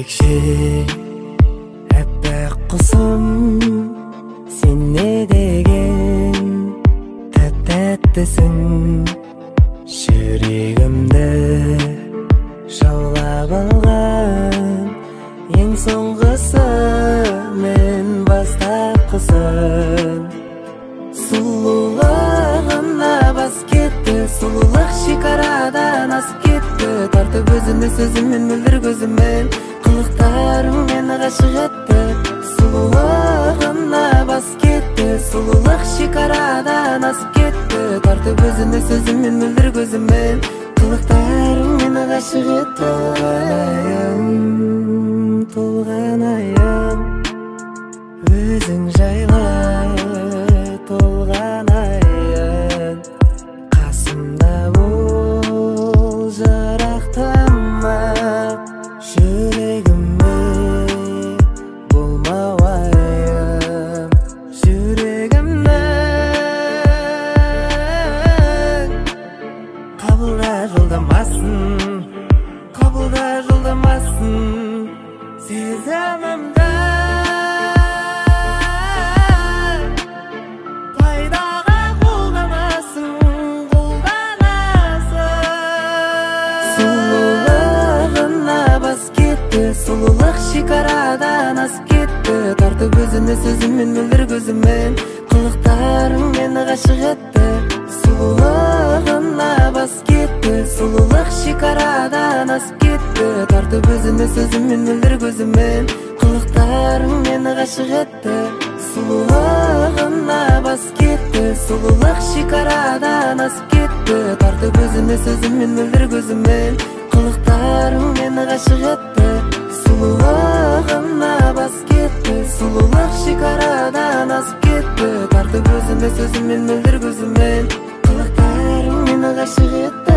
Кичи әппақ құсым, сен не деген тәп-тәттісің. Жүрегімді жаулап алған ең соңғысы, мен бастапқысын. Сұлулығына бас кетті, сұлулық шекарадан асып кетті. Тартып өзіңді сөзімен, мөлдір көзімен, қылықтарың мені ғашық етті. Сұлулығына бас кетті, сұлулық шекарадан асып кетті. Тартып өзіңді сөзімен, мөлдір көзімен, қылықтарың мені ғашық етті. Толғанайын өзің жайлы, толғанайын қасымда бол, жырақтама жүрегіме болмау айым. Жүрегімнің қабылда жолдамасын сезімімді. Пайдаға қолданасың. Сұлулығына бас кетті, сұлулық шекарадан асып кетті. Тартып өзіңді сөзімен, мөлдір көзімен, қылықтарың мені ғашық етті. Сұлулығына бас кетті, сұлулық шекарадан асып кетті. Тартып өзіңді сөзімен, мөлдір көзімен, қылықтарың мені ғашық етті. Сұлулығына бас кетті, сұлулық шекарадан асып кетті. Тартып өзіңді сөзімен, мөлдір көзімен, қылықтарың мені ғашық етті. Сұлулығына бас кетті, сұлулық шекарадан асып кетті. Тартып өзіңді сөзімен, мөлдір көзімен, қылықтарың мені ғашық етті.